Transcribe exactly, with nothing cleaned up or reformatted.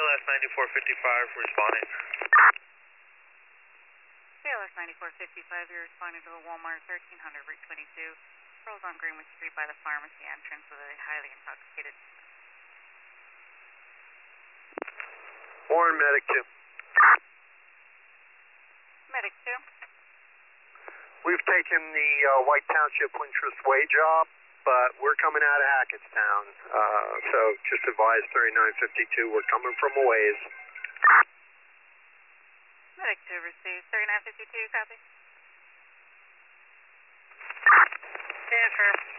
S ninety-four fifty-five responding. C L S ninety-four fifty-five, you're responding to the Walmart thirteen hundred Route twenty-two. Girls on Greenwood Street by the pharmacy entrance with a highly intoxicated. Warren, Medic two. Medic two. We've taken the uh, White Township Wintrust Way job, but we're coming out of Hackettstown. Uh, so just advise thirty-nine fifty-two, we're coming from a ways. Medic two received. thirty-nine fifty-two, copy. Yes, sir.